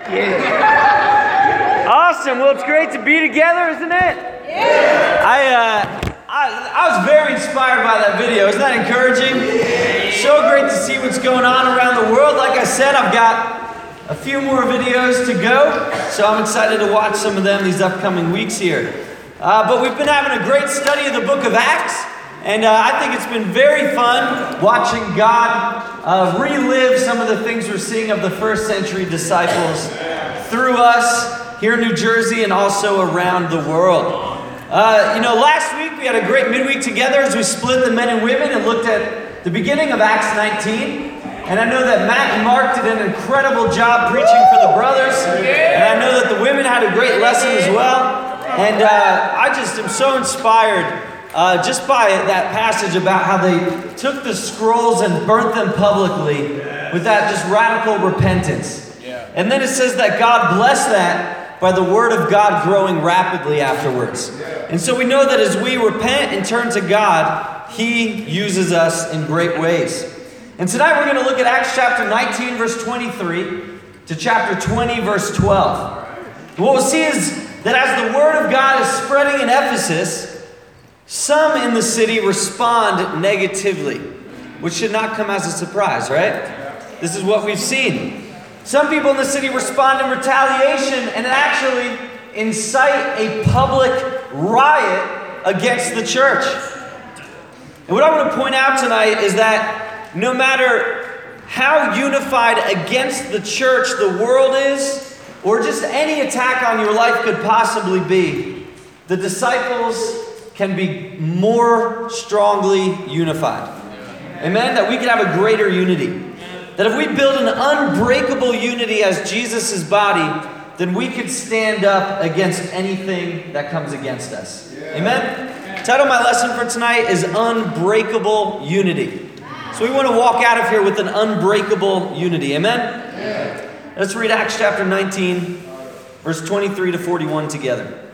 Yeah. Awesome. Well, it's great to be together, isn't it? Yeah. I was very inspired by that video. Isn't that encouraging? So great to see what's going on around the world. Like I said, I've got a few more videos to go, so I'm excited to watch some of them these upcoming weeks here. But we've been having a great study of the book of Acts, and I think it's been very fun watching God relive some of the things we're seeing of the first century disciples through us here in New Jersey and also around the world. Last week we had a great midweek together as we split the men and women and looked at the beginning of Acts 19. And I know that Matt and Mark did an incredible job preaching for the brothers. And I know that the women had a great lesson as well. And I just am so inspired just by that passage about how they took the scrolls and burnt them publicly with that just radical repentance. And then it says that God blessed that by the word of God growing rapidly afterwards. And so we know that as we repent and turn to God, He uses us in great ways. And tonight we're going to look at Acts chapter 19, verse 23 to chapter 20, verse 12. And what we'll see is that as the word of God is spreading in Ephesus, some in the city respond negatively, which should not come as a surprise, right? This is what we've seen. Some people in the city respond in retaliation and actually incite a public riot against the church. And what I want to point out tonight is that no matter how unified against the church the world is, or just any attack on your life could possibly be, the disciples can be more strongly unified. Amen? That we can have a greater unity. That if we build an unbreakable unity as Jesus' body, then we could stand up against anything that comes against us. Amen? The title of my lesson for tonight is Unbreakable Unity. So we want to walk out of here with an unbreakable unity. Amen? Let's read Acts chapter 19, verse 23 to 41 together.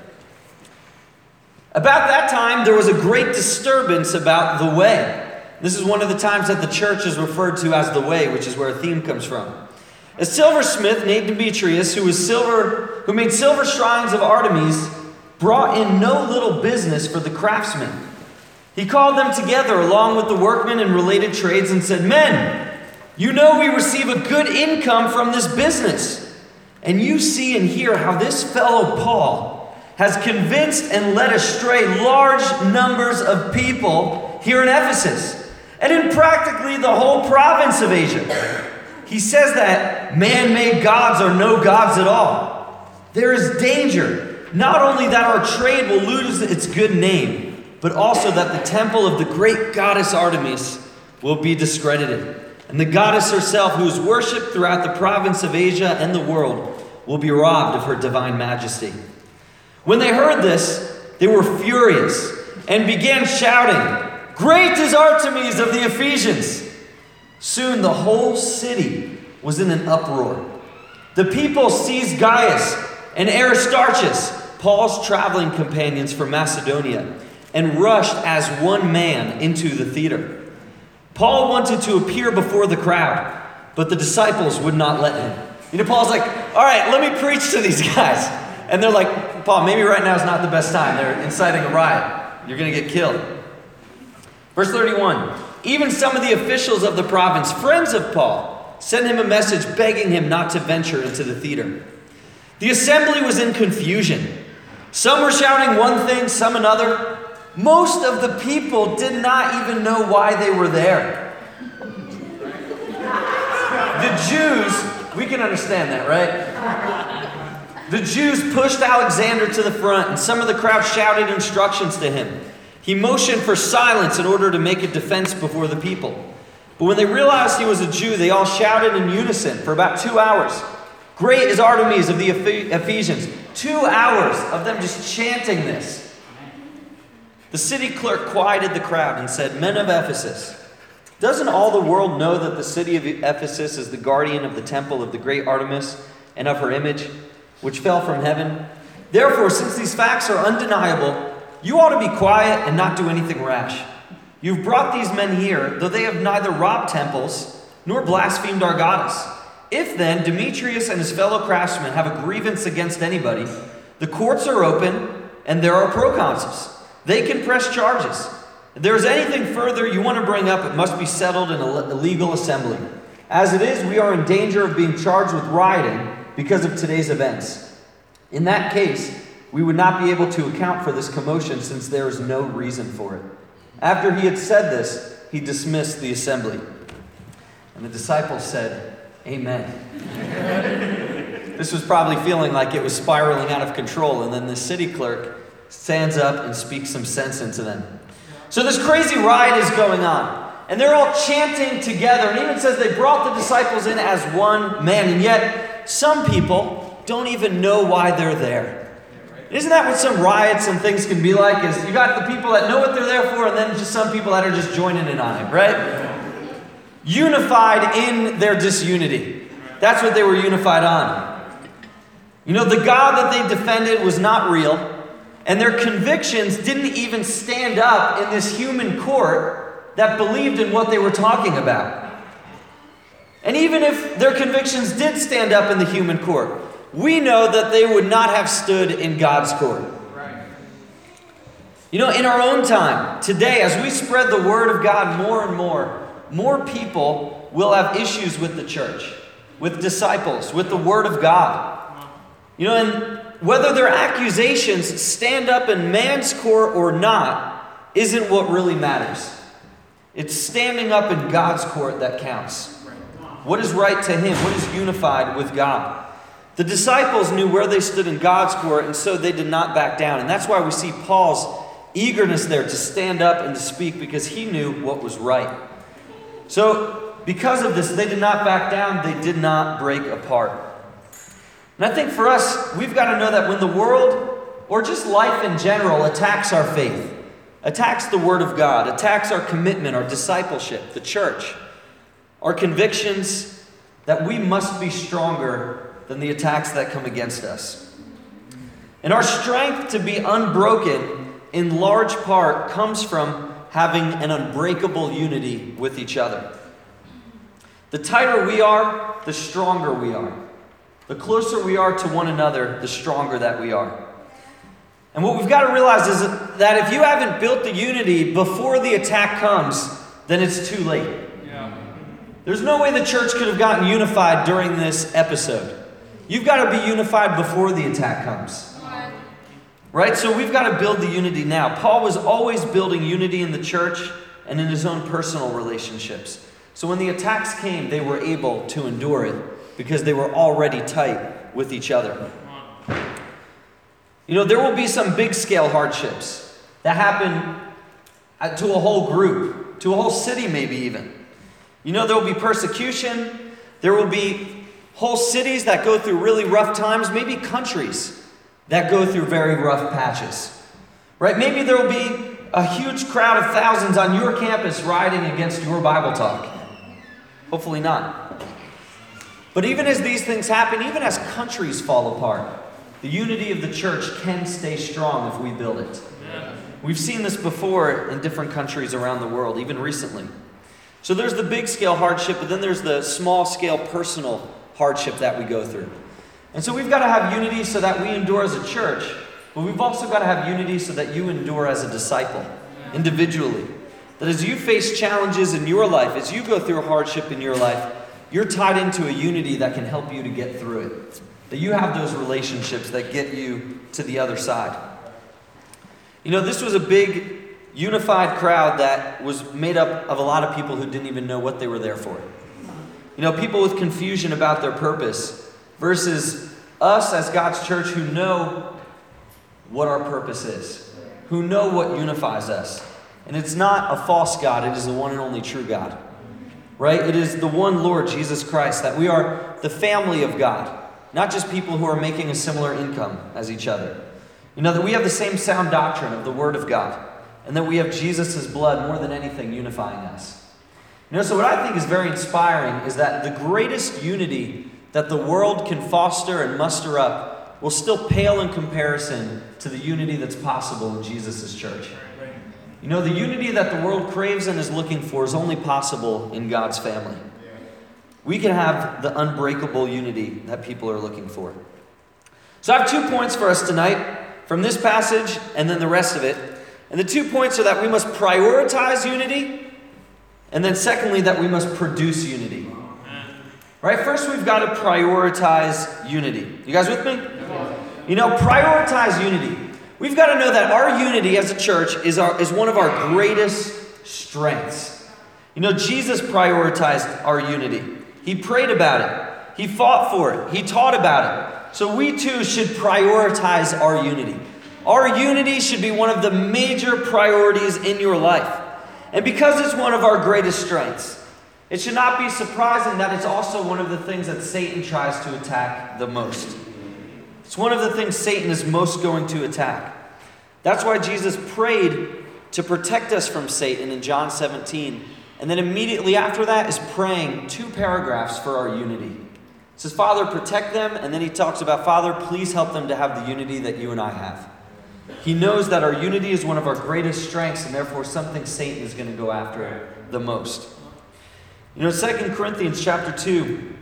About that time, there was a great disturbance about the way. This is one of the times that the church is referred to as the way, which is where a theme comes from. A silversmith named Demetrius, who made silver shrines of Artemis, brought in no little business for the craftsmen. He called them together along with the workmen and related trades and said, "Men, you know we receive a good income from this business. And you see and hear how this fellow Paul has convinced and led astray large numbers of people here in Ephesus, and in practically the whole province of Asia. He says that man-made gods are no gods at all. There is danger, not only that our trade will lose its good name, but also that the temple of the great goddess Artemis will be discredited. And the goddess herself, who is worshipped throughout the province of Asia and the world, will be robbed of her divine majesty." When they heard this, they were furious and began shouting, "Great is Artemis of the Ephesians!" Soon the whole city was in an uproar. The people seized Gaius and Aristarchus, Paul's traveling companions from Macedonia, and rushed as one man into the theater. Paul wanted to appear before the crowd, but the disciples would not let him. Paul's like, "All right, let me preach to these guys." And they're like, "Paul, maybe right now is not the best time. They're inciting a riot. You're going to get killed." Verse 31, even some of the officials of the province, friends of Paul, sent him a message begging him not to venture into the theater. The assembly was in confusion. Some were shouting one thing, some another. Most of the people did not even know why they were there. The Jews, we can understand that, right? The Jews pushed Alexander to the front, and some of the crowd shouted instructions to him. He motioned for silence in order to make a defense before the people. But when they realized he was a Jew, they all shouted in unison for about 2 hours, "Great is Artemis of the Ephesians." 2 hours of them just chanting this. The city clerk quieted the crowd and said, "Men of Ephesus, doesn't all the world know that the city of Ephesus is the guardian of the temple of the great Artemis and of her image, which fell from heaven? Therefore, since these facts are undeniable, you ought to be quiet and not do anything rash. You've brought these men here, though they have neither robbed temples nor blasphemed our goddess. If then Demetrius and his fellow craftsmen have a grievance against anybody, the courts are open and there are proconsuls. They can press charges. If there is anything further you want to bring up, it must be settled in a legal assembly. As it is, we are in danger of being charged with rioting because of today's events. In that case, we would not be able to account for this commotion since there is no reason for it. After he had said this, he dismissed the assembly. And the disciples said, Amen. This was probably feeling like it was spiraling out of control, and then the city clerk stands up and speaks some sense into them. So this crazy riot is going on, and they're all chanting together, and even says they brought the disciples in as one man, and yet some people don't even know why they're there. Isn't that what some riots and things can be like? Is you got the people that know what they're there for, and then just some people that are just joining in on it, right? Unified in their disunity. That's what they were unified on. You know, the God that they defended was not real, and their convictions didn't even stand up in this human court that believed in what they were talking about. And even if their convictions did stand up in the human court, we know that they would not have stood in God's court. You know, in our own time, today, as we spread the word of God more and more people will have issues with the church, with disciples, with the word of God. You know, and whether their accusations stand up in man's court or not isn't what really matters. It's standing up in God's court that counts. What is right to him? What is unified with God? The disciples knew where they stood in God's court, and so they did not back down. And that's why we see Paul's eagerness there to stand up and to speak, because he knew what was right. So, because of this, they did not back down. They did not break apart. And I think for us, we've got to know that when the world, or just life in general, attacks our faith, attacks the Word of God, attacks our commitment, our discipleship, the church, our convictions, that we must be stronger than the attacks that come against us. And our strength to be unbroken, in large part, comes from having an unbreakable unity with each other. The tighter we are, the stronger we are. The closer we are to one another, the stronger that we are. And what we've got to realize is that if you haven't built the unity before the attack comes, then it's too late. Yeah. There's no way the church could have gotten unified during this episode. You've got to be unified before the attack comes. Right? So we've got to build the unity now. Paul was always building unity in the church and in his own personal relationships. So when the attacks came, they were able to endure it because they were already tight with each other. You know, there will be some big scale hardships that happen to a whole group, to a whole city maybe even. You know, there will be persecution. There will be whole cities that go through really rough times, maybe countries that go through very rough patches. Right? Maybe there will be a huge crowd of thousands on your campus rioting against your Bible talk. Hopefully not. But even as these things happen, even as countries fall apart, the unity of the church can stay strong if we build it. Amen. We've seen this before in different countries around the world, even recently. So there's the big scale hardship, but then there's the small scale personal hardship that we go through. And so we've got to have unity so that we endure as a church, but we've also got to have unity so that you endure as a disciple, individually. That as you face challenges in your life, as you go through a hardship in your life, you're tied into a unity that can help you to get through it. That you have those relationships that get you to the other side. You know, this was a big, unified crowd that was made up of a lot of people who didn't even know what they were there for. You know, people with confusion about their purpose versus us as God's church who know what our purpose is, who know what unifies us. And it's not a false God, it is the one and only true God. Right? It is the one Lord, Jesus Christ, that we are the family of God. Not just people who are making a similar income as each other. You know, that we have the same sound doctrine of the Word of God. And that we have Jesus' blood more than anything unifying us. You know, so what I think is very inspiring is that the greatest unity that the world can foster and muster up will still pale in comparison to the unity that's possible in Jesus' church. You know, the unity that the world craves and is looking for is only possible in God's family. we can have the unbreakable unity that people are looking for. So I have 2 points for us tonight from this passage and then the rest of it. And the 2 points are that we must prioritize unity, and then secondly, that we must produce unity. Right? First, we've got to prioritize unity. You guys with me? You know, prioritize unity. We've got to know that our unity as a church is one of our greatest strengths. You know, Jesus prioritized our unity. He prayed about it. He fought for it. He taught about it. So we too should prioritize our unity. Our unity should be one of the major priorities in your life. And because it's one of our greatest strengths, it should not be surprising that it's also one of the things that Satan tries to attack the most. It's one of the things Satan is most going to attack. That's why Jesus prayed to protect us from Satan in John 17. And then immediately after that is praying 2 paragraphs for our unity. He says, Father, protect them. And then he talks about, Father, please help them to have the unity that you and I have. He knows that our unity is one of our greatest strengths, and therefore something Satan is going to go after the most. You know, 2 Corinthians chapter 2,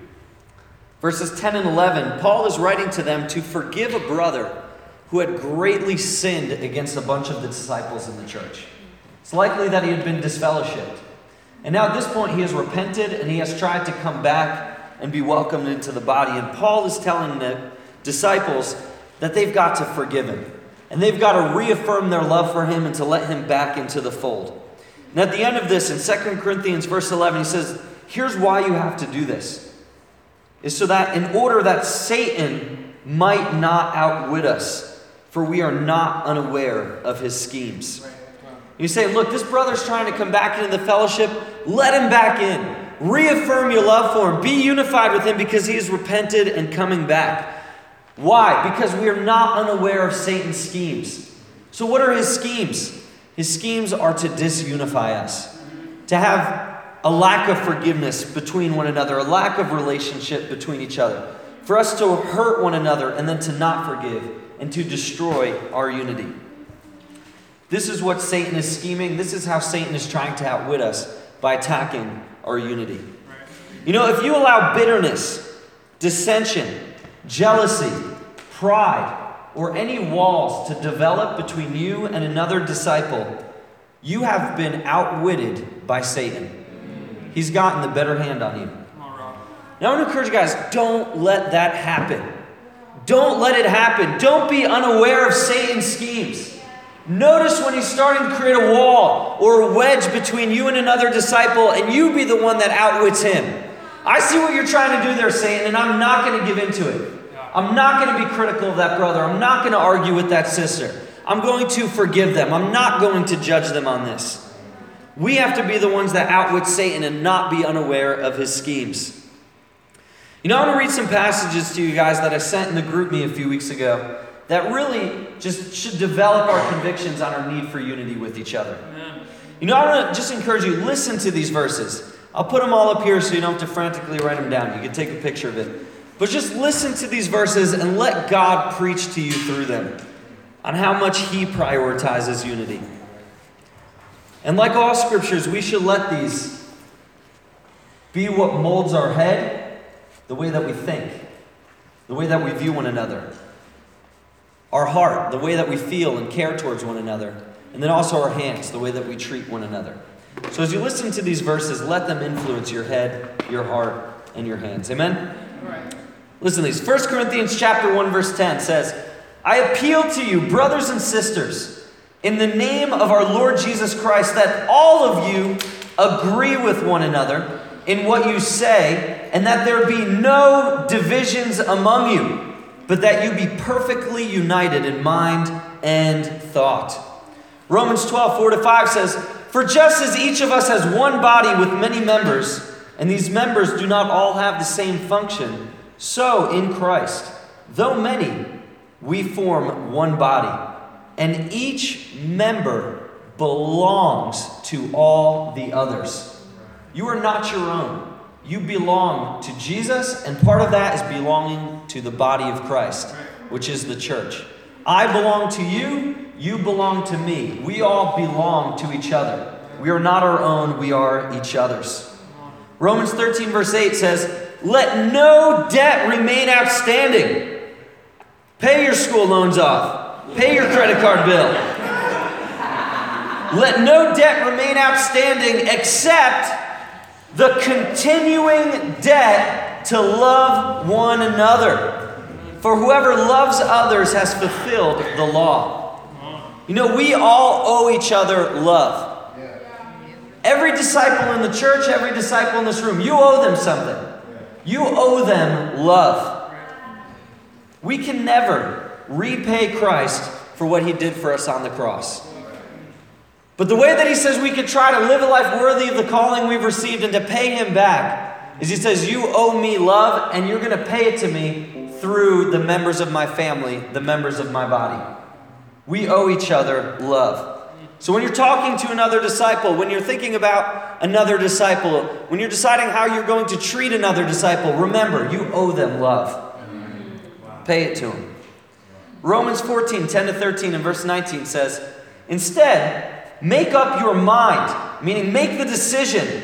verses 10 and 11, Paul is writing to them to forgive a brother who had greatly sinned against a bunch of the disciples in the church. It's likely that he had been disfellowshipped. And now at this point he has repented and he has tried to come back and be welcomed into the body. And Paul is telling the disciples that they've got to forgive him. And they've got to reaffirm their love for him and to let him back into the fold. And at the end of this, in 2 Corinthians verse 11, he says, here's why you have to do this. Is so that in order that Satan might not outwit us, for we are not unaware of his schemes. You say, look, this brother's trying to come back into the fellowship. Let him back in. Reaffirm your love for him. Be unified with him because he has repented and coming back. Why? Because we are not unaware of Satan's schemes. So what are his schemes? His schemes are to disunify us. To have a lack of forgiveness between one another. A lack of relationship between each other. For us to hurt one another and then to not forgive. And to destroy our unity. This is what Satan is scheming. This is how Satan is trying to outwit us by attacking our unity. You know, if you allow bitterness, dissension, jealousy, pride, or any walls to develop between you and another disciple, you have been outwitted by Satan. He's gotten the better hand on you. Now I want to encourage you guys, don't let that happen. Don't let it happen. Don't be unaware of Satan's schemes. Notice when he's starting to create a wall or a wedge between you and another disciple, and you be the one that outwits him. I see what you're trying to do there, Satan, and I'm not going to give into it. I'm not going to be critical of that brother. I'm not going to argue with that sister. I'm going to forgive them. I'm not going to judge them on this. We have to be the ones that outwit Satan and not be unaware of his schemes. You know, I want to read some passages to you guys that I sent in the group me a few weeks ago that really just should develop our convictions on our need for unity with each other. You know, I want to just encourage you, listen to these verses. I'll put them all up here so you don't have to frantically write them down. You can take a picture of it. But just listen to these verses and let God preach to you through them on how much he prioritizes unity. And like all scriptures, we should let these be what molds our head, the way that we think, the way that we view one another, our heart, the way that we feel and care towards one another, and then also our hands, the way that we treat one another. So as you listen to these verses, let them influence your head, your heart, and your hands. Amen? All right. Listen to these. 1 Corinthians chapter 1, verse 10 says, I appeal to you, brothers and sisters, in the name of our Lord Jesus Christ, that all of you agree with one another in what you say, and that there be no divisions among you, but that you be perfectly united in mind and thought. Romans 12, 4-5 says, for just as each of us has one body with many members, and these members do not all have the same function, so in Christ, though many, we form one body, and each member belongs to all the others. You are not your own. You belong to Jesus, and part of that is belonging to the body of Christ, which is the church. I belong to you, you belong to me. We all belong to each other. We are not our own, we are each other's. Romans 13 verse 8 says, let no debt remain outstanding. Pay your school loans off. Pay your credit card bill. Let no debt remain outstanding except the continuing debt to love one another. For whoever loves others has fulfilled the law. You know, we all owe each other love. Every disciple in the church, every disciple in this room, you owe them something. You owe them love. We can never repay Christ for what he did for us on the cross. But the way that he says we could try to live a life worthy of the calling we've received and to pay him back is he says, you owe me love and you're going to pay it to me through the members of my family, the members of my body. We owe each other love. So when you're talking to another disciple, when you're thinking about another disciple, when you're deciding how you're going to treat another disciple, remember, you owe them love. Pay it to them. Romans 14, 10-13 and verse 19 says, instead, make up your mind, meaning make the decision,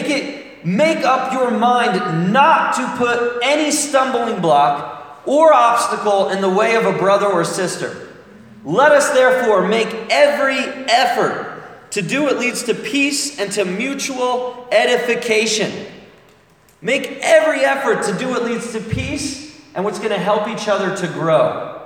make up your mind not to put any stumbling block or obstacle in the way of a brother or sister. Let us therefore make every effort to do what leads to peace and to mutual edification. Make every effort to do what leads to peace and what's going to help each other to grow.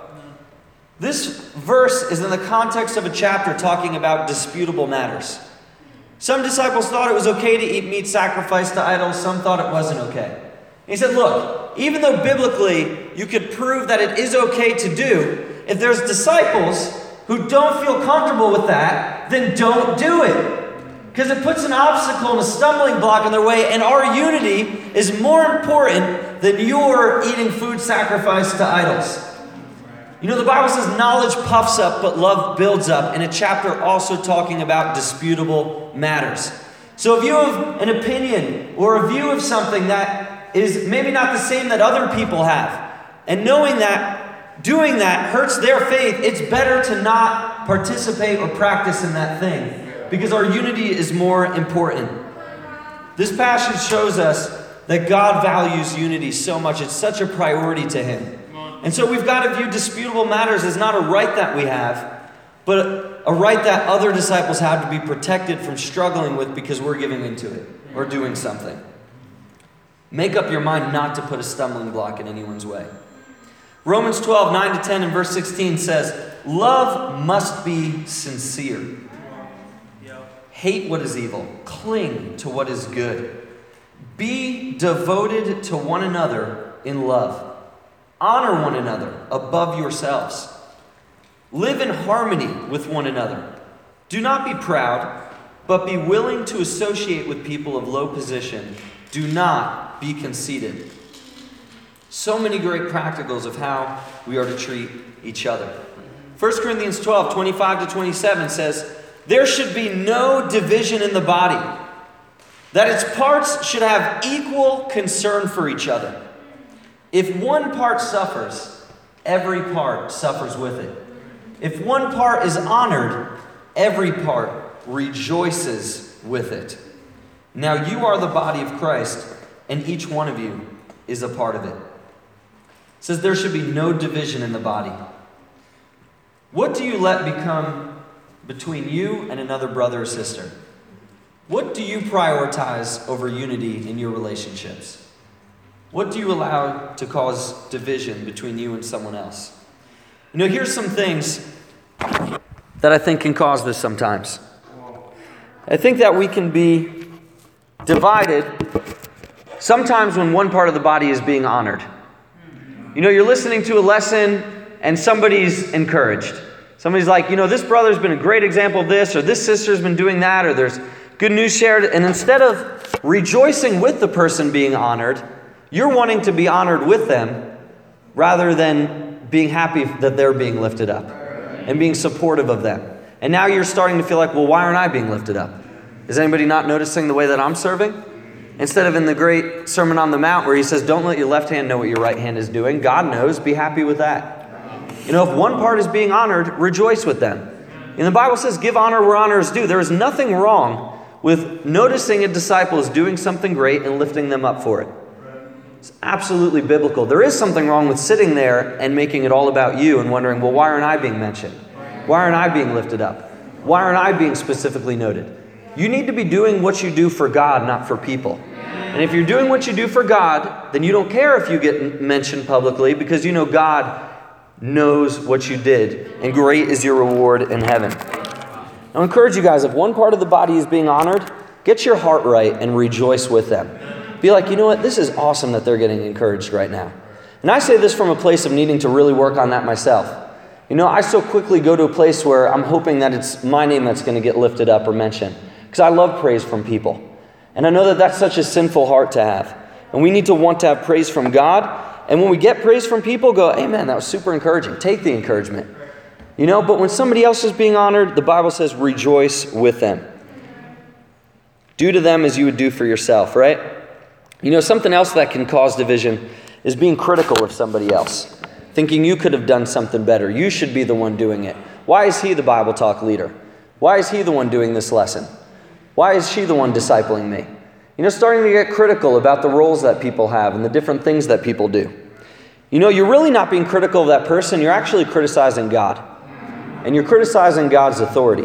This verse is in the context of a chapter talking about disputable matters. Some disciples thought it was okay to eat meat sacrificed to idols. Some thought it wasn't okay. And he said, look, even though biblically you could prove that it is okay to do, if there's disciples who don't feel comfortable with that, then don't do it. Because it puts an obstacle and a stumbling block in their way, and our unity is more important than your eating food sacrificed to idols. You know, the Bible says knowledge puffs up, but love builds up, in a chapter also talking about disputable matters. So if you have an opinion or a view of something that is maybe not the same that other people have, and knowing that doing that hurts their faith, it's better to not participate or practice in that thing, because our unity is more important. This passage shows us that God values unity so much. It's such a priority to him. And so we've got to view disputable matters as not a right that we have, but a right that other disciples have to be protected from struggling with because we're giving into it or doing something. Make up your mind not to put a stumbling block in anyone's way. Romans 12, 9-10 and verse 16 says, love must be sincere. Hate what is evil. Cling to what is good. Be devoted to one another in love. Honor one another above yourselves. Live in harmony with one another. Do not be proud, but be willing to associate with people of low position. Do not be conceited. So many great practicals of how we are to treat each other. 1 Corinthians 12, 25-27 says, there should be no division in the body, that its parts should have equal concern for each other. If one part suffers, every part suffers with it. If one part is honored, every part rejoices with it. Now you are the body of Christ, and each one of you is a part of it. It says there should be no division in the body. What do you let become between you and another brother or sister? What do you prioritize over unity in your relationships? What do you allow to cause division between you and someone else? You know, here's some things that I think can cause this sometimes. I think that we can be divided sometimes when one part of the body is being honored. You know, you're listening to a lesson and somebody's encouraged. Somebody's like, you know, this brother's been a great example of this, or this sister's been doing that, or there's good news shared. And instead of rejoicing with the person being honored, you're wanting to be honored with them rather than being happy that they're being lifted up and being supportive of them. And now you're starting to feel like, well, why aren't I being lifted up? Is anybody not noticing the way that I'm serving? Instead of in the great Sermon on the Mount where he says, don't let your left hand know what your right hand is doing. God knows. Be happy with that. You know, if one part is being honored, rejoice with them. And the Bible says, give honor where honor is due. There is nothing wrong with noticing a disciple is doing something great and lifting them up for it. It's absolutely biblical. There is something wrong with sitting there and making it all about you and wondering, well, why aren't I being mentioned? Why aren't I being lifted up? Why aren't I being specifically noted? You need to be doing what you do for God, not for people. And if you're doing what you do for God, then you don't care if you get mentioned publicly, because you know God knows what you did, and great is your reward in heaven. I encourage you guys, if one part of the body is being honored, get your heart right and rejoice with them. Be like, you know what, this is awesome that they're getting encouraged right now. And I say this from a place of needing to really work on that myself. You know, I so quickly go to a place where I'm hoping that it's my name that's going to get lifted up or mentioned, because I love praise from people. And I know that that's such a sinful heart to have. And we need to want to have praise from God. And when we get praise from people, go, hey man, that was super encouraging. Take the encouragement. You know, but when somebody else is being honored, the Bible says rejoice with them. Do to them as you would do for yourself, right? You know, something else that can cause division is being critical of somebody else. Thinking you could have done something better. You should be the one doing it. Why is he the Bible talk leader? Why is he the one doing this lesson? Why is she the one discipling me? You know, starting to get critical about the roles that people have and the different things that people do. You know, you're really not being critical of that person. You're actually criticizing God. And you're criticizing God's authority.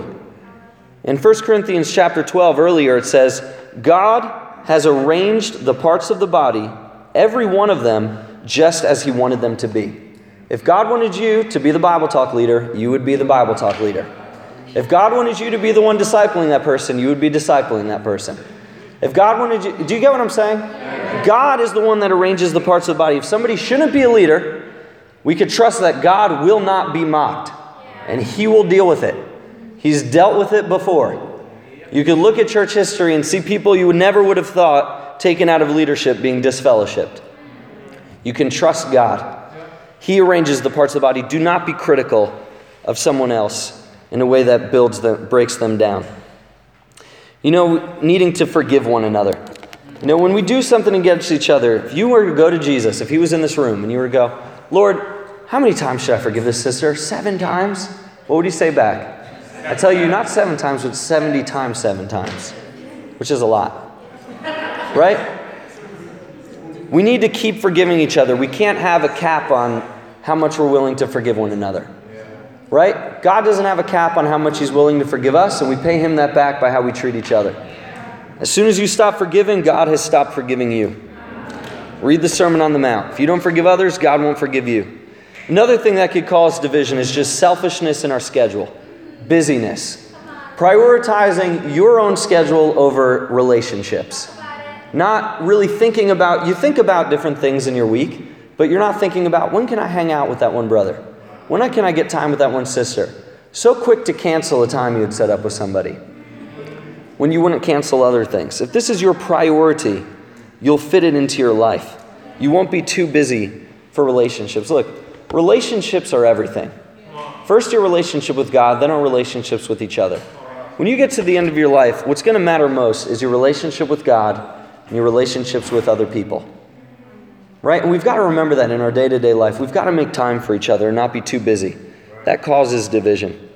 In 1 Corinthians chapter 12 earlier, it says, God has arranged the parts of the body, every one of them, just as he wanted them to be. If God wanted you to be the Bible talk leader, you would be the Bible talk leader. If God wanted you to be the one discipling that person, you would be discipling that person. If God wanted you, do you get what I'm saying? God is the one that arranges the parts of the body. If somebody shouldn't be a leader, we could trust that God will not be mocked, and he will deal with it. He's dealt with it before. You could look at church history and see people you never would have thought taken out of leadership being disfellowshipped. You can trust God. He arranges the parts of the body. Do not be critical of someone else in a way that breaks them down. You know, needing to forgive one another. You know, when we do something against each other, if you were to go to Jesus, if he was in this room and you were to go, Lord, how many times should I forgive this sister? 7 times? What would he say back? I tell you, not 7 times, but 70 times 7 times, which is a lot, right? We need to keep forgiving each other. We can't have a cap on how much we're willing to forgive one another, right? God doesn't have a cap on how much he's willing to forgive us, and we pay him that back by how we treat each other. As soon as you stop forgiving, God has stopped forgiving you. Read the Sermon on the Mount. If you don't forgive others, God won't forgive you. Another thing that could cause division is just selfishness in our schedule. Busyness. Prioritizing your own schedule over relationships. Not really thinking about, you think about different things in your week, but you're not thinking about, when can I hang out with that one brother? When can I get time with that one sister? So quick to cancel a time you had set up with somebody, when you wouldn't cancel other things. If this is your priority, you'll fit it into your life. You won't be too busy for relationships. Look, relationships are everything. First your relationship with God, then our relationships with each other. When you get to the end of your life, what's going to matter most is your relationship with God and your relationships with other people. Right? And we've got to remember that in our day-to-day life. We've got to make time for each other and not be too busy. That causes division.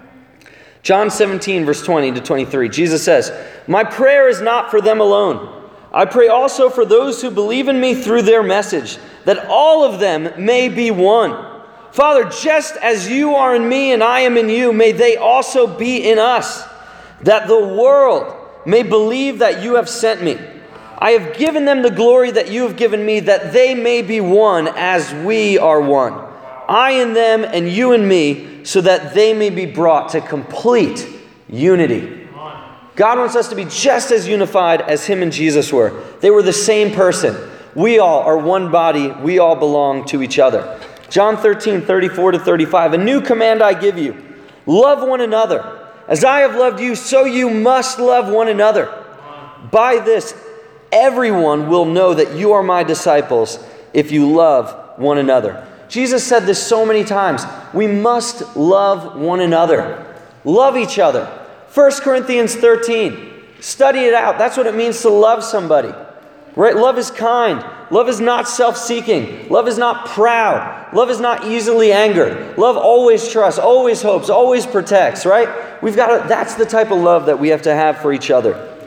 John 17, verse 20 to 23, Jesus says, "My prayer is not for them alone. I pray also for those who believe in me through their message, that all of them may be one. Father, just as you are in me and I am in you, may they also be in us, that the world may believe that you have sent me. I have given them the glory that you have given me, that they may be one as we are one. I in them and you in me, so that they may be brought to complete unity." God wants us to be just as unified as him and Jesus were. They were the same person. We all are one body. We all belong to each other. John 13, 34 to 35, "A new command I give you, love one another. As I have loved you, so you must love one another. By this, everyone will know that you are my disciples, if you love one another." Jesus said this so many times. We must love one another. Love each other. 1 Corinthians 13. Study it out. That's what it means to love somebody. Right? Love is kind. Love is not self-seeking. Love is not proud. Love is not easily angered. Love always trusts, always hopes, always protects, right? That's the type of love that we have to have for each other.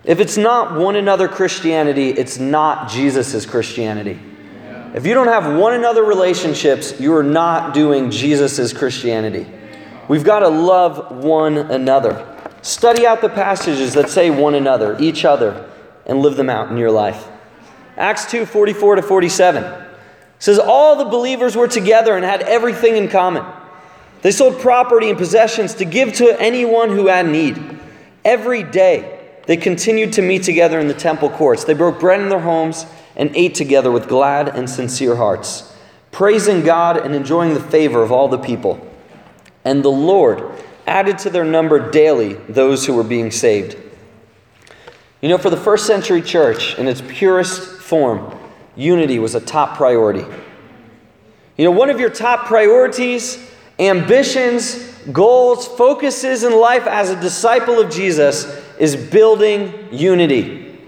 If it's not one another Christianity, it's not Jesus' Christianity. If you don't have one another relationships, you are not doing Jesus' Christianity. We've got to love one another. Study out the passages that say one another, each other, and live them out in your life. Acts 2:44-47 says, all the believers were together and had everything in common. They sold property and possessions to give to anyone who had need. Every day they continued to meet together in the temple courts. They broke bread in their homes and ate together with glad and sincere hearts, praising God and enjoying the favor of all the people. And the Lord added to their number daily those who were being saved. You know, for the first century church, in its purest form, unity was a top priority. You know, one of your top priorities, ambitions, goals, focuses in life as a disciple of Jesus is building unity.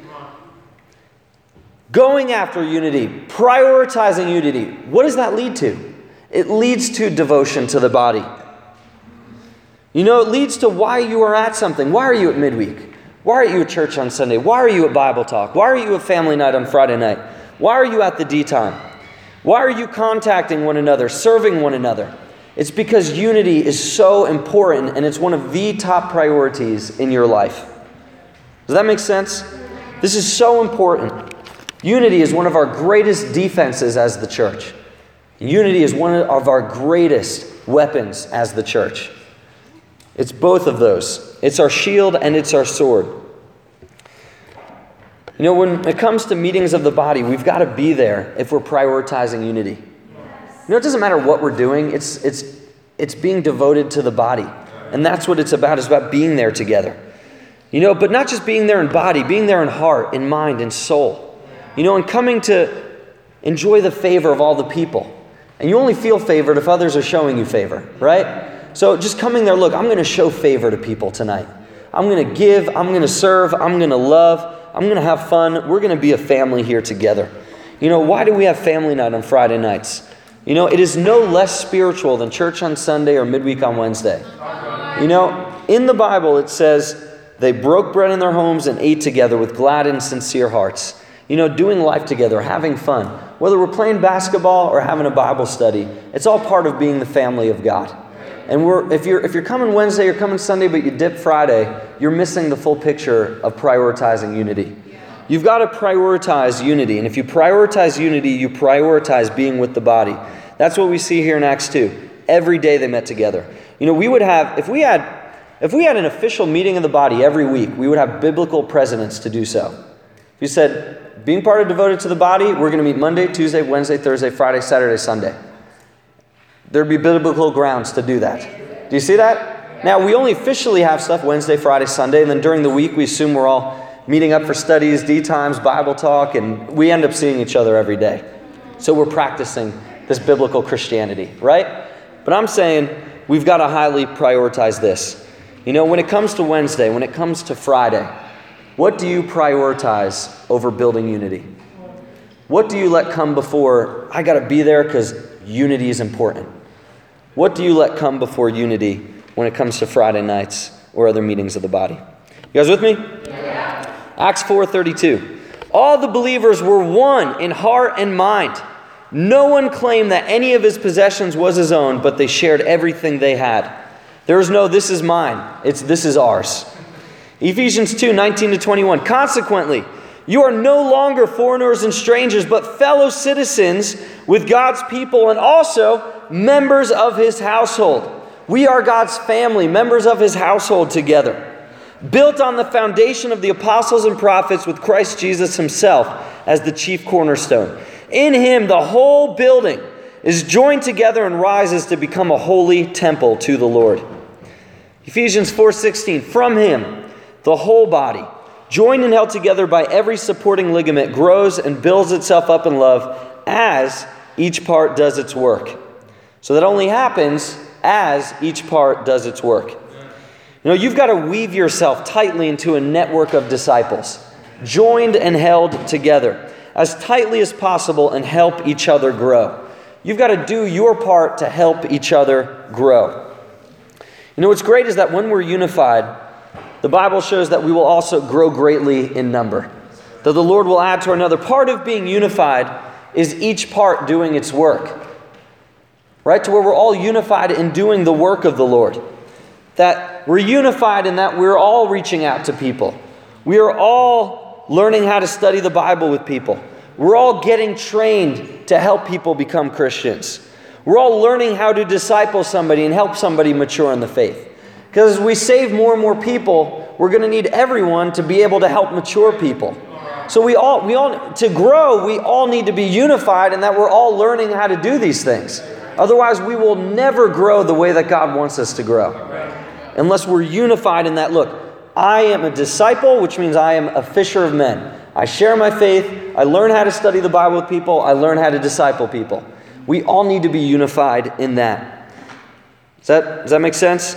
Going after unity, prioritizing unity. What does that lead to? It leads to devotion to the body. You know, it leads to why you are at something. Why are you at midweek? Why are you at church on Sunday? Why are you at Bible talk? Why are you at family night on Friday night? Why are you at the D time? Why are you contacting one another, serving one another? It's because unity is so important, and it's one of the top priorities in your life. Does that make sense? This is so important. Unity is one of our greatest defenses as the church. Unity is one of our greatest weapons as the church. It's both of those. It's our shield and it's our sword. You know, when it comes to meetings of the body, we've got to be there if we're prioritizing unity. You know, it doesn't matter what we're doing. It's being devoted to the body. And that's what it's about. It's about being there together. You know, but not just being there in body, being there in heart, in mind, in soul. You know, and coming to enjoy the favor of all the people. And you only feel favored if others are showing you favor, right? So just coming there, look, I'm going to show favor to people tonight. I'm going to give, I'm going to serve, I'm going to love, I'm going to have fun. We're going to be a family here together. You know, why do we have family night on Friday nights? You know, it is no less spiritual than church on Sunday or midweek on Wednesday. You know, in the Bible it says they broke bread in their homes and ate together with glad and sincere hearts. You know, doing life together, having fun. Whether we're playing basketball or having a Bible study, it's all part of being the family of God. And if you're coming Wednesday or coming Sunday, but you dip Friday, you're missing the full picture of prioritizing unity. You've got to prioritize unity. And if you prioritize unity, you prioritize being with the body. That's what we see here in Acts 2. Every day they met together. You know, we would have, if we had an official meeting of the body every week, we would have biblical precedents to do so. If you said, being part of devoted to the body, we're going to meet Monday, Tuesday, Wednesday, Thursday, Friday, Saturday, Sunday. There'd be biblical grounds to do that. Do you see that? Now, we only officially have stuff Wednesday, Friday, Sunday, and then during the week we assume we're all meeting up for studies, D times, Bible talk, and we end up seeing each other every day. So we're practicing this biblical Christianity, right? But I'm saying we've got to highly prioritize this. You know, when it comes to Wednesday, when it comes to Friday, what do you prioritize over building unity? What do you let come before, I got to be there because unity is important? What do you let come before unity when it comes to Friday nights or other meetings of the body? You guys with me? Yeah. Acts 4:32. All the believers were one in heart and mind. No one claimed that any of his possessions was his own, but they shared everything they had. There was no, this is mine. This is ours. Ephesians 2:19-21. Consequently, you are no longer foreigners and strangers, but fellow citizens with God's people and also members of his household. We are God's family, members of his household together. Built on the foundation of the apostles and prophets with Christ Jesus himself as the chief cornerstone. In him, the whole building is joined together and rises to become a holy temple to the Lord. Ephesians 4:16. From him, the whole body, joined and held together by every supporting ligament, grows and builds itself up in love as each part does its work. So that only happens as each part does its work. You know, you've got to weave yourself tightly into a network of disciples, joined and held together as tightly as possible and help each other grow. You've got to do your part to help each other grow. You know, what's great is that when we're unified, the Bible shows that we will also grow greatly in number. That the Lord will add to another. Part of being unified is each part doing its work. Right? To where we're all unified in doing the work of the Lord. That we're unified in that we're all reaching out to people. We are all learning how to study the Bible with people. We're all getting trained to help people become Christians. We're all learning how to disciple somebody and help somebody mature in the faith. Because as we save more and more people, we're going to need everyone to be able to help mature people. So we all to grow, we all need to be unified in that we're all learning how to do these things. Otherwise, we will never grow the way that God wants us to grow. Unless we're unified in that, look, I am a disciple, which means I am a fisher of men. I share my faith. I learn how to study the Bible with people. I learn how to disciple people. We all need to be unified in that. Does that make sense?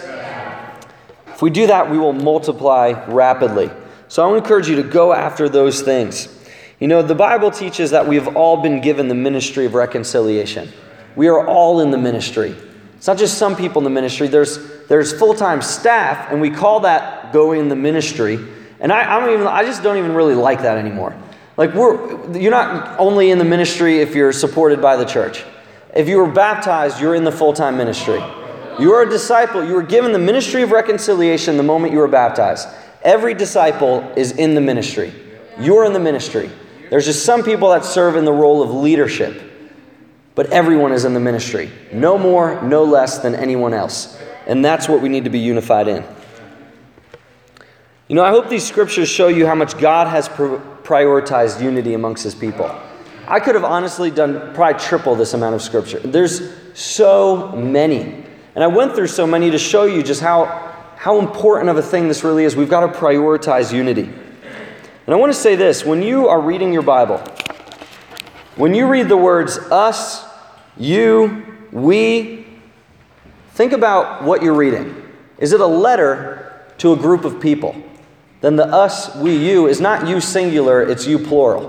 If we do that, we will multiply rapidly. So I want to encourage you to go after those things. You know, the Bible teaches that we have all been given the ministry of reconciliation. We are all in the ministry. It's not just some people in the ministry. There's full-time staff, and we call that going in the ministry. And I just don't even really like that anymore. Like you're not only in the ministry if you're supported by the church. If you were baptized, you're in the full-time ministry. You are a disciple. You were given the ministry of reconciliation the moment you were baptized. Every disciple is in the ministry. You're in the ministry. There's just some people that serve in the role of leadership. But everyone is in the ministry. No more, no less than anyone else. And that's what we need to be unified in. You know, I hope these scriptures show you how much God has prioritized unity amongst his people. I could have honestly done probably triple this amount of scripture. There's so many. And I went through so many to show you just how important of a thing this really is. We've got to prioritize unity. And I want to say this. When you are reading your Bible, when you read the words us, you, we, think about what you're reading. Is it a letter to a group of people? Then the us, we, you is not you singular, it's you plural.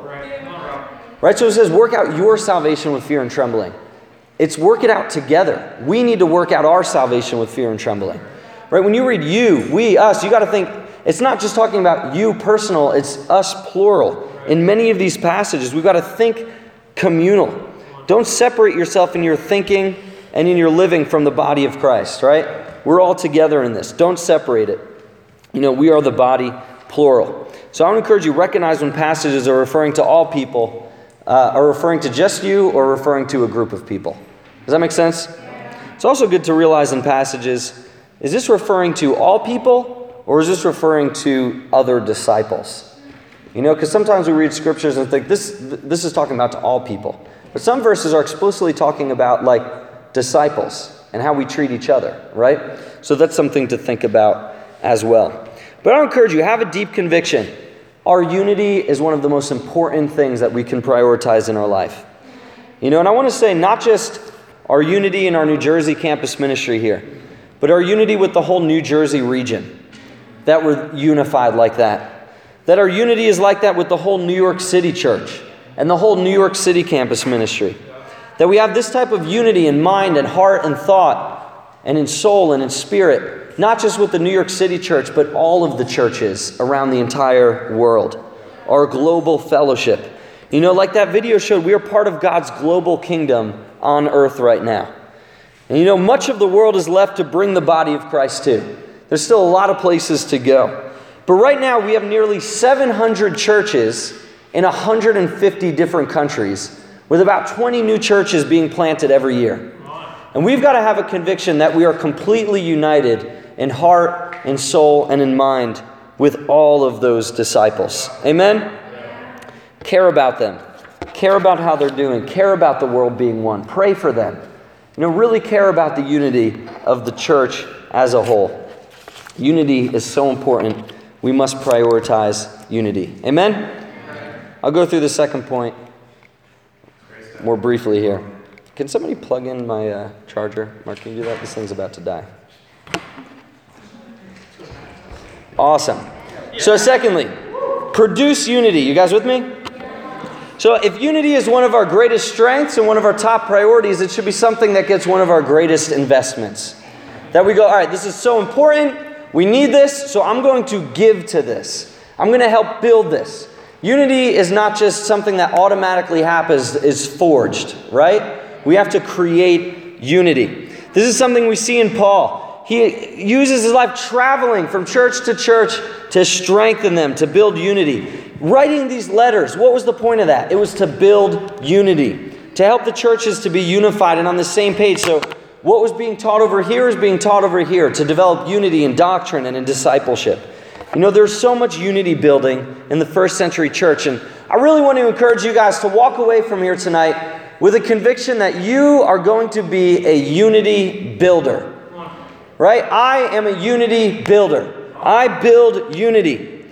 Right? So it says work out your salvation with fear and trembling. It's work it out together. We need to work out our salvation with fear and trembling. Right? When you read you, we, us, you got to think, it's not just talking about you personal, it's us plural. In many of these passages, we've got to think communal. Don't separate yourself in your thinking and in your living from the body of Christ, right? We're all together in this. Don't separate it. You know, we are the body, plural. So I want to encourage you, recognize when passages are referring to all people, are referring to just you or referring to a group of people. Does that make sense? It's also good to realize in passages, is this referring to all people or is this referring to other disciples? You know, because sometimes we read scriptures and think this is talking about to all people. But some verses are explicitly talking about like disciples and how we treat each other, right? So that's something to think about as well. But I encourage you, have a deep conviction. Our unity is one of the most important things that we can prioritize in our life. You know, and I want to say not just our unity in our New Jersey campus ministry here, but our unity with the whole New Jersey region, that we're unified like that. That our unity is like that with the whole New York City church and the whole New York City campus ministry. That we have this type of unity in mind and heart and thought and in soul and in spirit, not just with the New York City church, but all of the churches around the entire world. Our global fellowship. You know, like that video showed, we are part of God's global kingdom on earth right now. And you know, much of the world is left to bring the body of Christ to. There's still a lot of places to go. But right now, we have nearly 700 churches in 150 different countries, with about 20 new churches being planted every year. And we've got to have a conviction that we are completely united in heart, in soul, and in mind with all of those disciples. Amen? Care about them. Care about how they're doing. Care about the world being one. Pray for them. You know, really care about the unity of the church as a whole. Unity is so important. We must prioritize unity. Amen? I'll go through the second point more briefly here. Can somebody plug in my charger? Mark, can you do that? This thing's about to die. Awesome. So secondly, produce unity. You guys with me? So if unity is one of our greatest strengths and one of our top priorities, it should be something that gets one of our greatest investments. That we go, all right, this is so important. We need this, so I'm going to give to this. I'm going to help build this. Unity is not just something that automatically happens, is forged, right? We have to create unity. This is something we see in Paul. He uses his life traveling from church to strengthen them, to build unity. Writing these letters, what was the point of that? It was to build unity, to help the churches to be unified and on the same page. So what was being taught over here is being taught over here, to develop unity in doctrine and in discipleship. You know, there's so much unity building in the first century church, and I really want to encourage you guys to walk away from here tonight with a conviction that you are going to be a unity builder. Right? I am a unity builder. I build unity.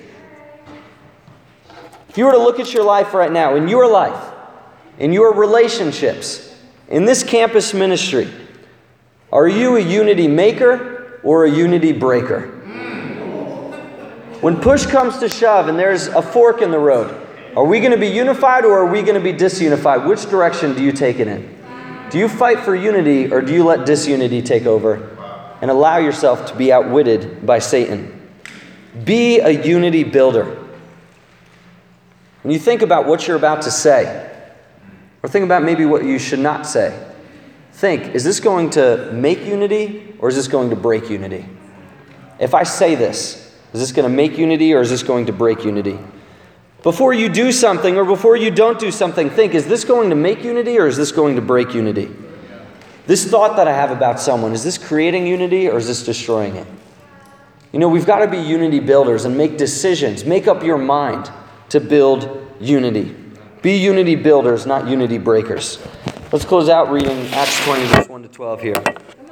If you were to look at your life right now, in your relationships, in this campus ministry, are you a unity maker or a unity breaker? When push comes to shove and there's a fork in the road, are we going to be unified or are we going to be disunified? Which direction do you take it in? Do you fight for unity or do you let disunity take over and allow yourself to be outwitted by Satan? Be a unity builder. When you think about what you're about to say, or think about maybe what you should not say, think, is this going to make unity or is this going to break unity? If I say this, is this going to make unity or is this going to break unity? Before you do something or before you don't do something, think, is this going to make unity or is this going to break unity? This thought that I have about someone, is this creating unity or is this destroying it? You know, we've got to be unity builders and make decisions. Make up your mind to build unity. Be unity builders, not unity breakers. Let's close out reading Acts 20, verse 1 to 12 here.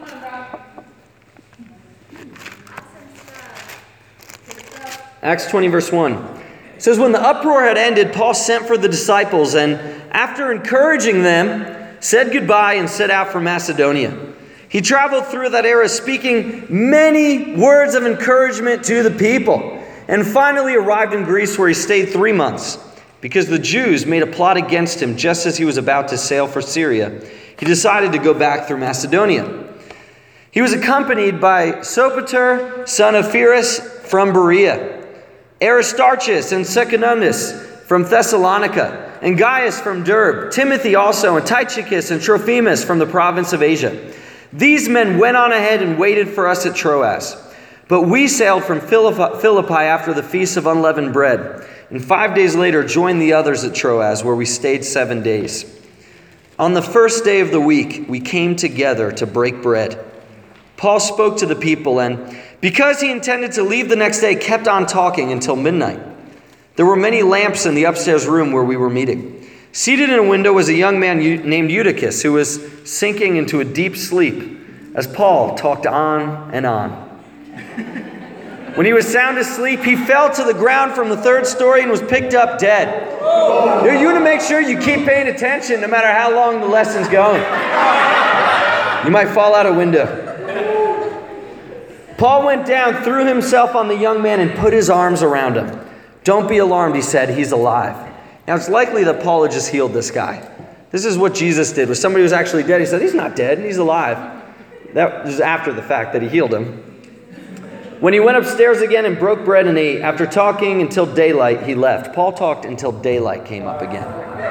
Acts 20, verse 1. It says, when the uproar had ended, Paul sent for the disciples and, after encouraging them, said goodbye and set out for Macedonia. He traveled through that area speaking many words of encouragement to the people, and finally arrived in Greece where he stayed 3 months. Because the Jews made a plot against him just as he was about to sail for Syria, he decided to go back through Macedonia. He was accompanied by Sopater, son of Pyrrhus, from Berea, Aristarchus and Secundus from Thessalonica, and Gaius from Derbe, Timothy also, and Tychicus and Trophimus from the province of Asia. These men went on ahead and waited for us at Troas. But we sailed from Philippi after the Feast of Unleavened Bread, and 5 days later joined the others at Troas, where we stayed 7 days. On the first day of the week, we came together to break bread. Paul spoke to the people, and because he intended to leave the next day, kept on talking until midnight. There were many lamps in the upstairs room where we were meeting. Seated in a window was a young man named Eutychus, who was sinking into a deep sleep as Paul talked on and on. When he was sound asleep, he fell to the ground from the 3rd story and was picked up dead. You want to make sure you keep paying attention no matter how long the lesson's going. You might fall out a window. Paul went down, threw himself on the young man, and put his arms around him. Don't be alarmed, he said, he's alive. Now, it's likely that Paul had just healed this guy. This is what Jesus did with somebody who was actually dead. He said, he's not dead, he's alive. That was after the fact that he healed him. When he went upstairs again and broke bread and ate, after talking until daylight, he left. Paul talked until daylight came up again.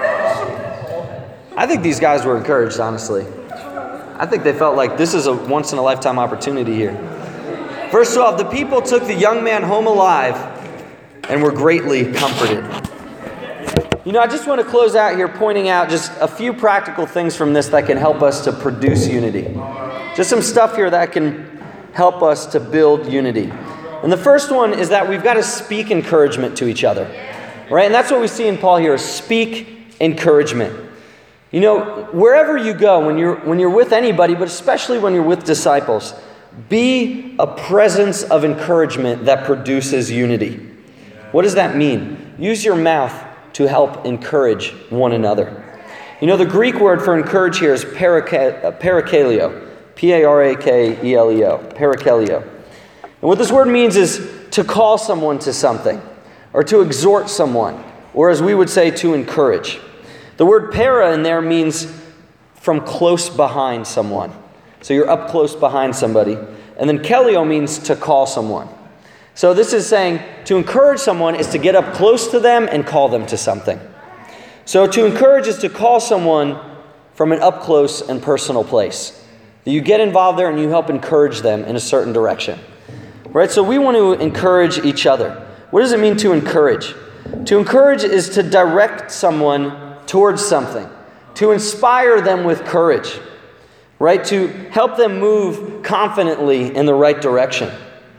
I think these guys were encouraged, honestly. I think they felt like this is a once-in-a-lifetime opportunity here. Verse 12, the people took the young man home alive and were greatly comforted. You know, I just want to close out here pointing out just a few practical things from this that can help us to produce unity. Just some stuff here that can help us to build unity. And the first one is that we've got to speak encouragement to each other. Right? And that's what we see in Paul here, speak encouragement. You know, wherever you go, when you're with anybody, but especially when you're with disciples, be a presence of encouragement that produces unity. What does that mean? Use your mouth to help encourage one another. You know, the Greek word for encourage here is parakaleo. P-A-R-A-K-E-L-E-O. Parakaleo. And what this word means is to call someone to something, or to exhort someone, or as we would say, to encourage. The word para in there means from close behind someone. So you're up close behind somebody. And then keleo means to call someone. So this is saying to encourage someone is to get up close to them and call them to something. So to encourage is to call someone from an up close and personal place. You get involved there and you help encourage them in a certain direction. Right? So we want to encourage each other. What does it mean to encourage? To encourage is to direct someone towards something. To inspire them with courage. Right? To help them move confidently in the right direction.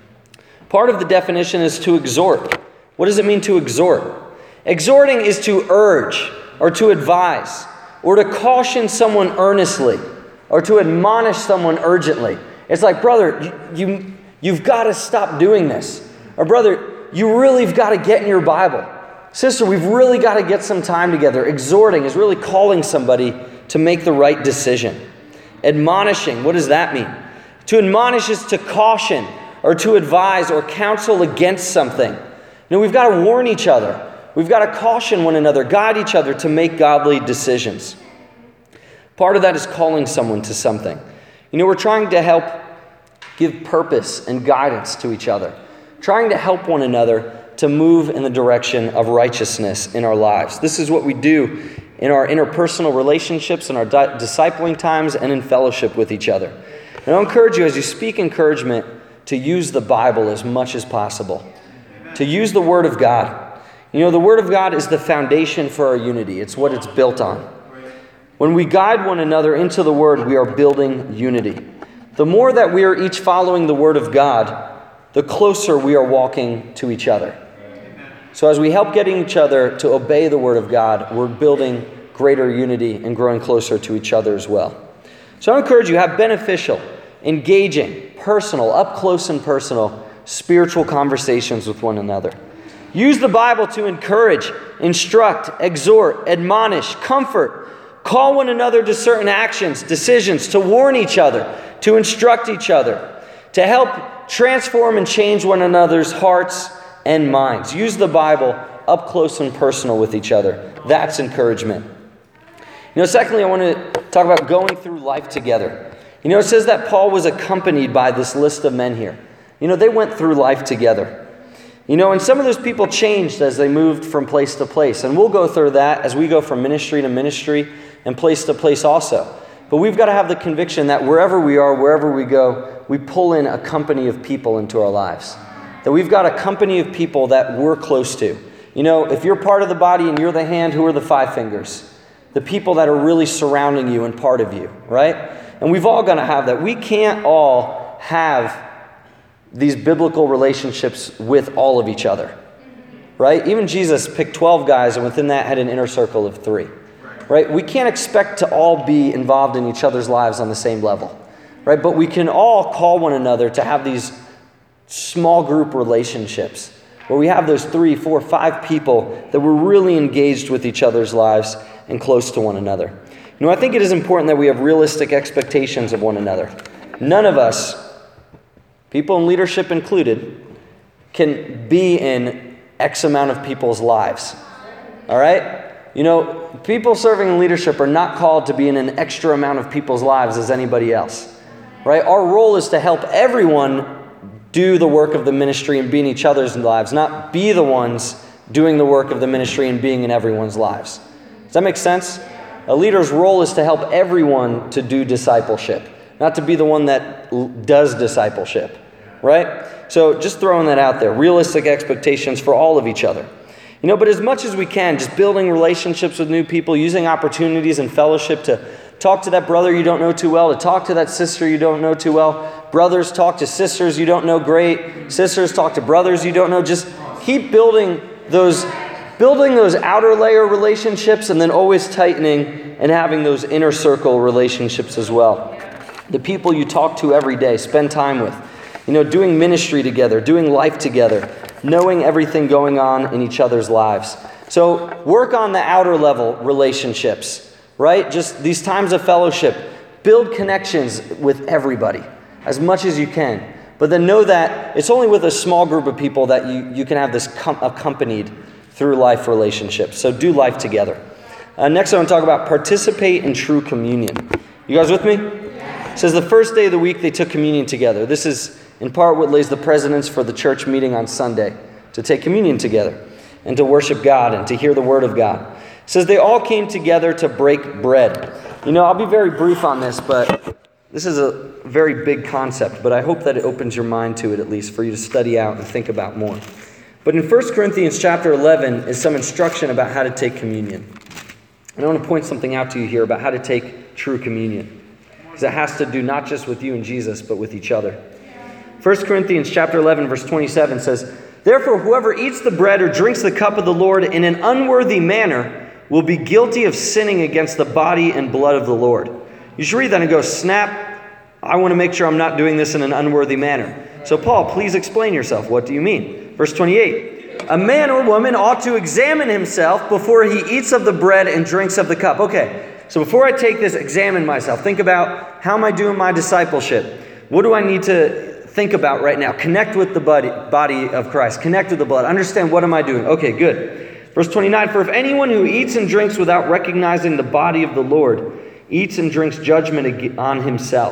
Part of the definition is to exhort. What does it mean to exhort? Exhorting is to urge or to advise or to caution someone earnestly or to admonish someone urgently. It's like, brother, you've got to stop doing this. Or brother, you really have got to get in your Bible. Sister, we've really got to get some time together. Exhorting is really calling somebody to make the right decision. Admonishing, what does that mean? To admonish is to caution or to advise or counsel against something. We've got to warn each other. We've got to caution one another, guide each other to make godly decisions. Part of that is calling someone to something. We're trying to help give purpose and guidance to each other. Trying to help one another to move in the direction of righteousness in our lives. This is what we do in our interpersonal relationships, in our discipling times, and in fellowship with each other. And I'll encourage you, as you speak encouragement, to use the Bible as much as possible. To use the Word of God. The Word of God is the foundation for our unity. It's what it's built on. When we guide one another into the Word, we are building unity. The more that we are each following the Word of God, the closer we are walking to each other. So as we help getting each other to obey the Word of God, we're building greater unity and growing closer to each other as well. So I encourage you to have beneficial, engaging, personal, up close and personal, spiritual conversations with one another. Use the Bible to encourage, instruct, exhort, admonish, comfort, call one another to certain actions, decisions, to warn each other, to instruct each other, to help transform and change one another's hearts and minds. Use the Bible up close and personal with each other. That's encouragement. Secondly, I want to talk about going through life together. It says that Paul was accompanied by this list of men here. They went through life together. And some of those people changed as they moved from place to place. And we'll go through that as we go from ministry to ministry and place to place also. But we've got to have the conviction that wherever we are, wherever we go, we pull in a company of people into our lives. That we've got a company of people that we're close to. If you're part of the body and you're the hand, who are the five fingers? The people that are really surrounding you and part of you, right? And we've all got to have that. We can't all have these biblical relationships with all of each other, right? Even Jesus picked 12 guys, and within that had an inner circle of 3, right? We can't expect to all be involved in each other's lives on the same level, right? But we can all call one another to have these small group relationships where we have those 3, 4, 5 people that we're really engaged with each other's lives and close to one another. I think it is important that we have realistic expectations of one another. None of us, people in leadership included, can be in X amount of people's lives. All right? People serving in leadership are not called to be in an extra amount of people's lives as anybody else. Right? Our role is to help everyone do the work of the ministry and be in each other's lives, not be the ones doing the work of the ministry and being in everyone's lives. Does that make sense? A leader's role is to help everyone to do discipleship, not to be the one that does discipleship, right? So just throwing that out there, realistic expectations for all of each other. But as much as we can, just building relationships with new people, using opportunities and fellowship to talk to that brother you don't know too well, to talk to that sister you don't know too well. Brothers talk to sisters you don't know great. Sisters talk to brothers you don't know. Just keep building those outer layer relationships and then always tightening and having those inner circle relationships as well. The people you talk to every day, spend time with. Doing ministry together, doing life together, knowing everything going on in each other's lives. So work on the outer level relationships, right? Just these times of fellowship. Build connections with everybody as much as you can. But then know that it's only with a small group of people that you can have this accompanied through life relationships. So do life together. Next I want to talk about participate in true communion. You guys with me? It says the first day of the week they took communion together. This is in part what lays the precedence for the church meeting on Sunday, to take communion together and to worship God and to hear the word of God. It says they all came together to break bread. I'll be very brief on this, but this is a very big concept, but I hope that it opens your mind to it at least for you to study out and think about more. But in 1 Corinthians chapter 11 is some instruction about how to take communion. And I want to point something out to you here about how to take true communion, because it has to do not just with you and Jesus, but with each other. 1 Corinthians chapter 11, verse 27 says, "Therefore, whoever eats the bread or drinks the cup of the Lord in an unworthy manner will be guilty of sinning against the body and blood of the Lord." You should read that and go, snap, I want to make sure I'm not doing this in an unworthy manner. So Paul, please explain yourself. What do you mean? Verse 28, "A man or woman ought to examine himself before he eats of the bread and drinks of the cup." Okay, so before I take this, examine myself. Think about, how am I doing my discipleship? What do I need to think about right now? Connect with the body of Christ. Connect with the blood. Understand, what am I doing? Okay, good. Verse 29, "For if anyone who eats and drinks without recognizing the body of the Lord eats and drinks judgment on himself."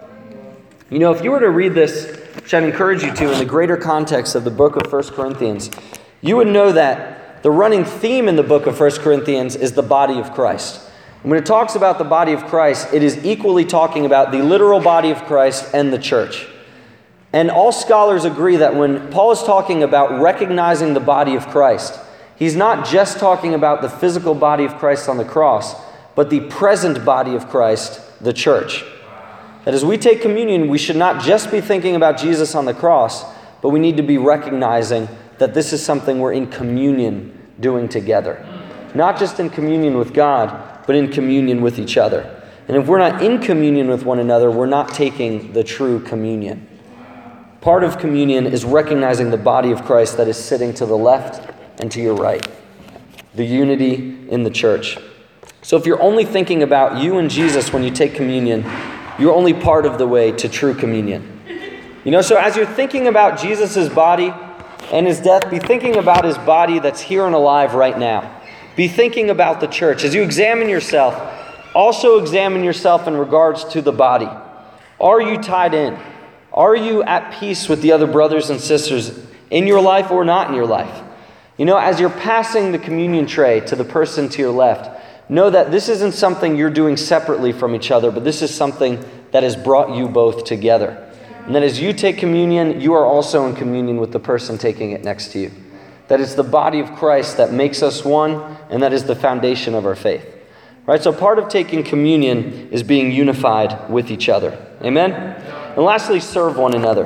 If you were to read this, which I'd encourage you to, in the greater context of the book of 1 Corinthians, you would know that the running theme in the book of 1 Corinthians is the body of Christ. And when it talks about the body of Christ, it is equally talking about the literal body of Christ and the church. And all scholars agree that when Paul is talking about recognizing the body of Christ, he's not just talking about the physical body of Christ on the cross, but the present body of Christ, the church. That as we take communion, we should not just be thinking about Jesus on the cross, but we need to be recognizing that this is something we're in communion doing together. Not just in communion with God, but in communion with each other. And if we're not in communion with one another, we're not taking the true communion. Part of communion is recognizing the body of Christ that is sitting to the left and to your right. The unity in the church. So if you're only thinking about you and Jesus when you take communion, you're only part of the way to true communion. So as you're thinking about Jesus' body and his death, be thinking about his body that's here and alive right now. Be thinking about the church. As you examine yourself, also examine yourself in regards to the body. Are you tied in? Are you at peace with the other brothers and sisters in your life or not in your life? As you're passing the communion tray to the person to your left, know that this isn't something you're doing separately from each other, but this is something that has brought you both together. And that as you take communion, you are also in communion with the person taking it next to you. That it's the body of Christ that makes us one, and that is the foundation of our faith. Right? So part of taking communion is being unified with each other. Amen? And lastly, serve one another.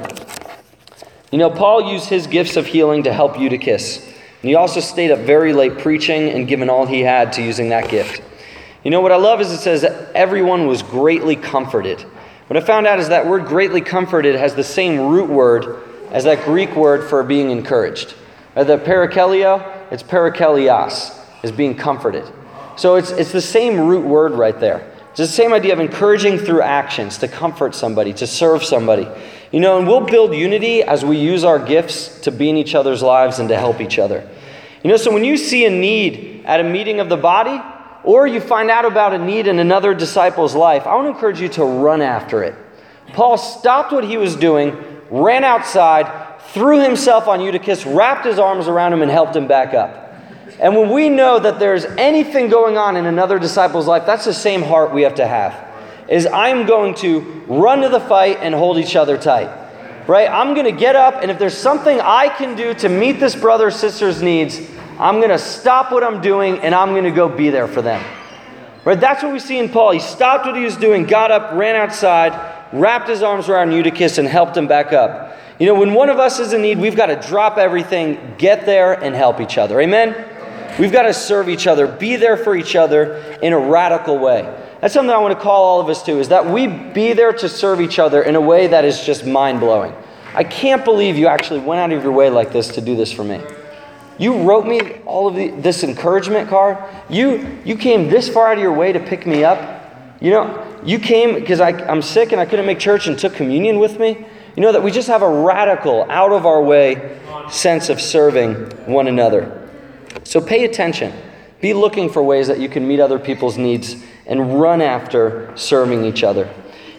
Paul used his gifts of healing to help Eutychus. And he also stayed up very late preaching and given all he had to using that gift. What I love is it says that everyone was greatly comforted. What I found out is that word greatly comforted has the same root word as that Greek word for being encouraged. The parakelio, it's parakelios, is being comforted. So it's the same root word right there. It's the same idea of encouraging through actions, to comfort somebody, to serve somebody. And we'll build unity as we use our gifts to be in each other's lives and to help each other. So when you see a need at a meeting of the body, or you find out about a need in another disciple's life, I want to encourage you to run after it. Paul stopped what he was doing, ran outside, threw himself on Eutychus, wrapped his arms around him, and helped him back up. And when we know that there's anything going on in another disciple's life, that's the same heart we have to have. Is I'm going to run to the fight and hold each other tight. Right? I'm going to get up, and if there's something I can do to meet this brother or sister's needs, I'm going to stop what I'm doing, and I'm going to go be there for them. Right? That's what we see in Paul. He stopped what he was doing, got up, ran outside, wrapped his arms around Eutychus, and helped him back up. When one of us is in need, we've got to drop everything, get there, and help each other. Amen? We've got to serve each other, be there for each other in a radical way. That's something I want to call all of us to, is that we be there to serve each other in a way that is just mind-blowing. I can't believe you actually went out of your way like this to do this for me. You wrote me all of this encouragement card. You came this far out of your way to pick me up. You came because I'm sick and I couldn't make church and took communion with me. That we just have a radical, out of our way sense of serving one another. So pay attention. Be looking for ways that you can meet other people's needs and run after serving each other.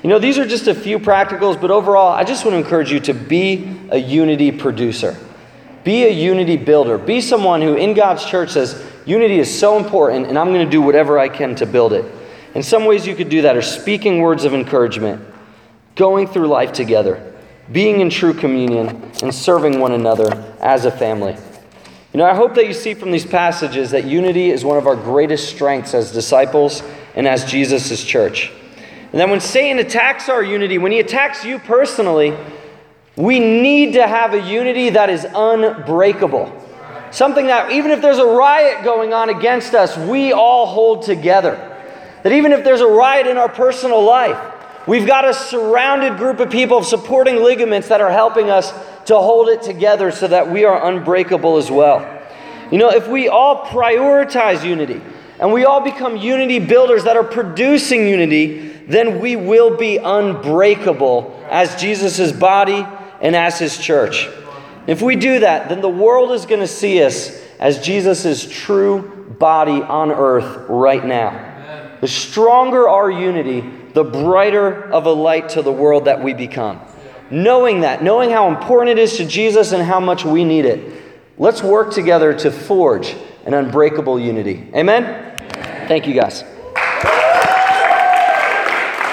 You know, these are just a few practicals, but overall, I just want to encourage you to be a unity producer. Be a unity builder. Be someone who in God's church says, unity is so important, and I'm going to do whatever I can to build it. In some ways you could do that are speaking words of encouragement, going through life together, being in true communion, and serving one another as a family. You know, I hope that you see from these passages that unity is one of our greatest strengths as disciples and as Jesus' church. And then when Satan attacks our unity, when he attacks you personally, we need to have a unity that is unbreakable. Something that even if there's a riot going on against us, we all hold together. That even if there's a riot in our personal life, we've got a surrounded group of people of supporting ligaments that are helping us to hold it together so that we are unbreakable as well. You know, if we all prioritize unity and we all become unity builders that are producing unity, then we will be unbreakable as Jesus' body and as his church. If we do that, then the world is going to see us as Jesus' true body on earth right now. The stronger our unity, the brighter of a light to the world that we become. Knowing that, knowing how important it is to Jesus and how much we need it, let's work together to forge an unbreakable unity. Amen? Thank you, guys.